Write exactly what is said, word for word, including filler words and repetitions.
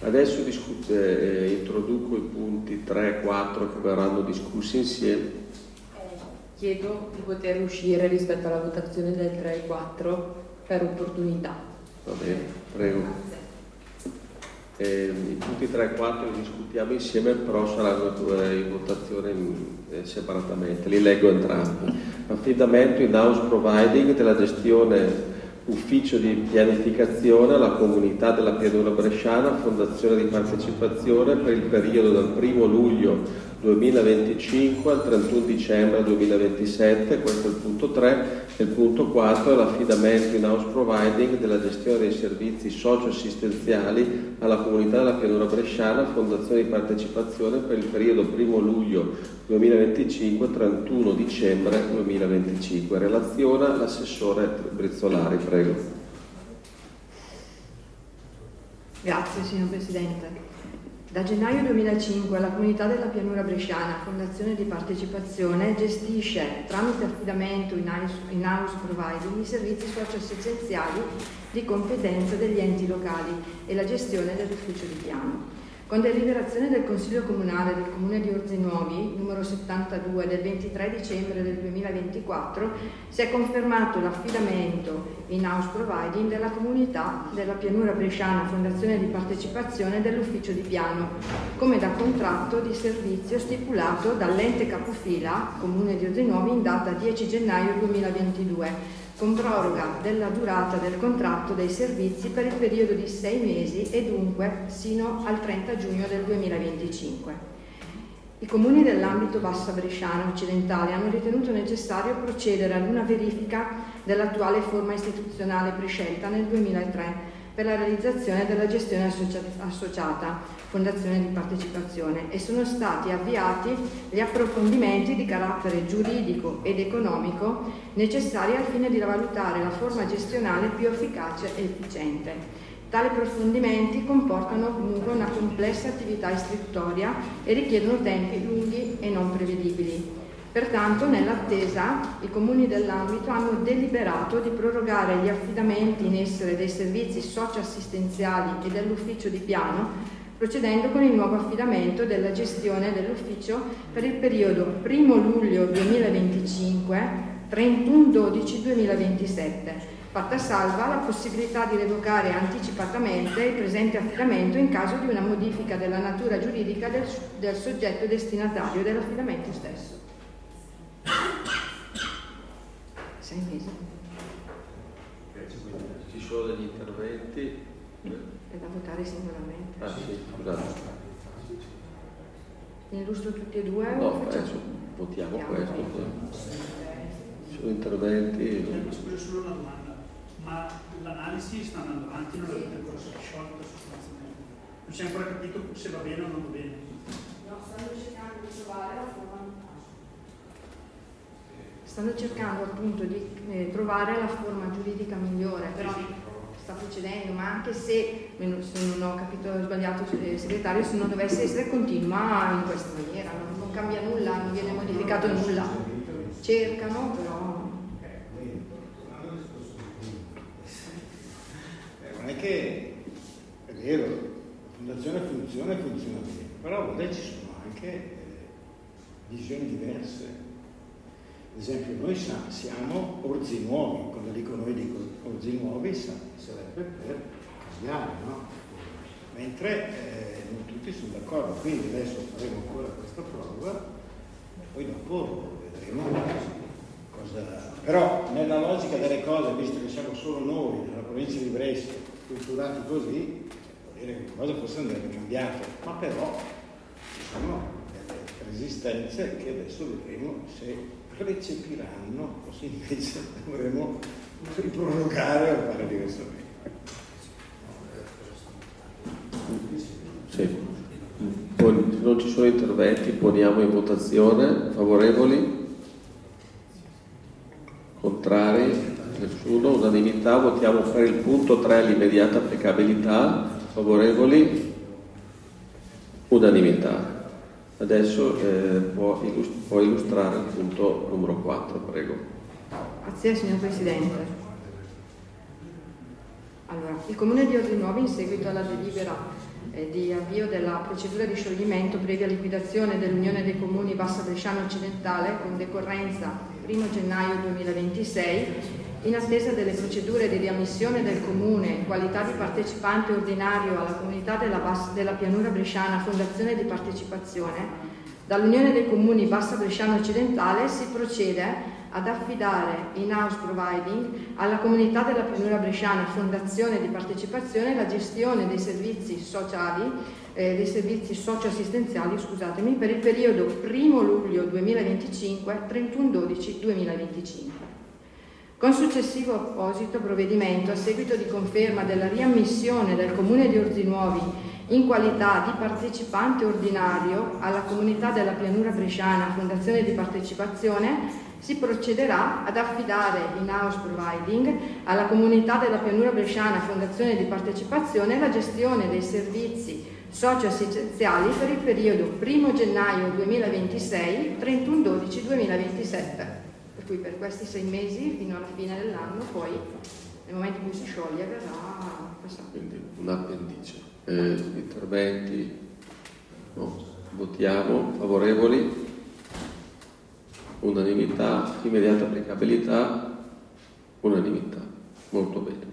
Adesso discute, eh, introduco i punti tre e quattro che verranno discussi insieme. Chiedo di poter uscire rispetto alla votazione del tre e quattro per opportunità. Va bene, prego. Eh, I punti tre e quattro li discutiamo insieme, però saranno eh, in votazione eh, separatamente. Li leggo entrambi. Affidamento in house providing della gestione ufficio di pianificazione alla comunità della pianura bresciana, fondazione di partecipazione per il periodo dal primo luglio duemilaventicinque al trentuno dicembre duemilaventisette, questo è il punto tre, e il punto quattro è l'affidamento in house providing della gestione dei servizi socio-assistenziali alla comunità della pianura bresciana, fondazione di partecipazione per il periodo primo luglio duemilaventicinque trentuno dicembre duemilaventicinque. Relaziona l'assessore Brizzolari, prego. Grazie signor Presidente. Da gennaio duemilacinque la comunità della pianura bresciana, fondazione di partecipazione, gestisce tramite affidamento in house providing i servizi socio-assistenziali di competenza degli enti locali e la gestione dell'ufficio di piano. Con deliberazione del Consiglio Comunale del Comune di Orzinuovi, numero settantadue del ventitré dicembre del duemilaventiquattro, si è confermato l'affidamento in house providing della comunità della pianura bresciana, fondazione di partecipazione dell'ufficio di piano, come da contratto di servizio stipulato dall'ente capofila Comune di Orzinuovi in data dieci gennaio duemilaventidue, con proroga della durata del contratto dei servizi per il periodo di sei mesi e dunque sino al trenta giugno del duemilaventicinque. I comuni dell'ambito Bassa Bresciana occidentale hanno ritenuto necessario procedere ad una verifica dell'attuale forma istituzionale prescelta nel duemilatré per la realizzazione della gestione associa- associata, fondazione di partecipazione, e sono stati avviati gli approfondimenti di carattere giuridico ed economico necessari al fine di valutare la forma gestionale più efficace e efficiente. Tali approfondimenti comportano comunque una complessa attività istruttoria e richiedono tempi lunghi e non prevedibili. Pertanto, nell'attesa, i comuni dell'ambito hanno deliberato di prorogare gli affidamenti in essere dei servizi socio-assistenziali e dell'ufficio di piano, procedendo con il nuovo affidamento della gestione dell'ufficio per il periodo primo luglio duemilaventicinque trentuno dodici duemilaventisette, fatta salva la possibilità di revocare anticipatamente il presente affidamento in caso di una modifica della natura giuridica del, del soggetto destinatario dell'affidamento stesso. Sei mesi. Ci sono degli interventi? È da votare singolarmente. Ah sì, scusate. Illustro tutti e due? No, o facciamo? adesso votiamo Votiamo, questo. ok. Ci sono interventi? Scusa, solo una domanda, ma l'analisi sta andando avanti, non l'avete ancora sciolta sostanzialmente? Non si è ancora capito se va bene o non va bene? No, stanno cercando di trovare la forma. Stanno cercando appunto di eh, trovare la forma giuridica migliore, però sta procedendo, ma anche se, se non ho capito sbagliato eh, segretario, se non dovesse essere, continua in questa maniera, non, non cambia nulla, non viene modificato nulla. Cercano, però. Eh, non è che è vero, la fondazione funziona e funziona bene, però a volte ci sono anche eh, visioni diverse. Ad esempio, noi sa, siamo Orzinuovi, quando dico noi dico Orzinuovi sa, sarebbe per cambiare, no? Mentre eh, non tutti sono d'accordo, quindi adesso faremo ancora questa prova, poi dopo vedremo cosa. Però nella logica delle cose, visto che siamo solo noi, nella provincia di Brescia, strutturati così, vuol dire che cosa forse andrebbe cambiato, ma però ci sono delle resistenze che adesso vedremo se recepiranno o se invece dovremo riprorogare o fare diversamente. Sì. Poi, se non ci sono interventi, poniamo in votazione. Favorevoli? Contrari? Nessuno? Unanimità? Votiamo per il punto tre, l'immediata applicabilità. Favorevoli? Unanimità. Adesso eh, può, illust- può illustrare il punto numero quattro, prego. Grazie signor Presidente. Allora, il Comune di Orzinuovi, in seguito alla delibera eh, di avvio della procedura di scioglimento previa liquidazione dell'Unione dei Comuni Bassa Bresciana Occidentale con decorrenza primo gennaio duemilaventisei, in attesa delle procedure di riammissione del Comune in qualità di partecipante ordinario alla Comunità della, Bassa, della Pianura Bresciana Fondazione di Partecipazione, dall'Unione dei Comuni Bassa Bresciana Occidentale si procede ad affidare in-house providing alla Comunità della Pianura Bresciana Fondazione di Partecipazione la gestione dei servizi sociali, eh, dei servizi socioassistenziali, scusatemi, per il periodo primo luglio duemilaventicinque - trentuno dicembre duemilaventicinque. Con successivo apposito provvedimento, a seguito di conferma della riammissione del Comune di Orzinuovi in qualità di partecipante ordinario alla Comunità della Pianura Bresciana Fondazione di Partecipazione, si procederà ad affidare in-house providing alla Comunità della Pianura Bresciana Fondazione di Partecipazione la gestione dei servizi socioassistenziali per il periodo primo gennaio duemilaventisei - trentuno dicembre duemilaventisette. Per cui per questi sei mesi fino alla fine dell'anno, poi nel momento in cui si scioglie verrà questa. Quindi un appendice. Eh, interventi? No. Votiamo. Favorevoli? Unanimità, immediata applicabilità, unanimità. Molto bene.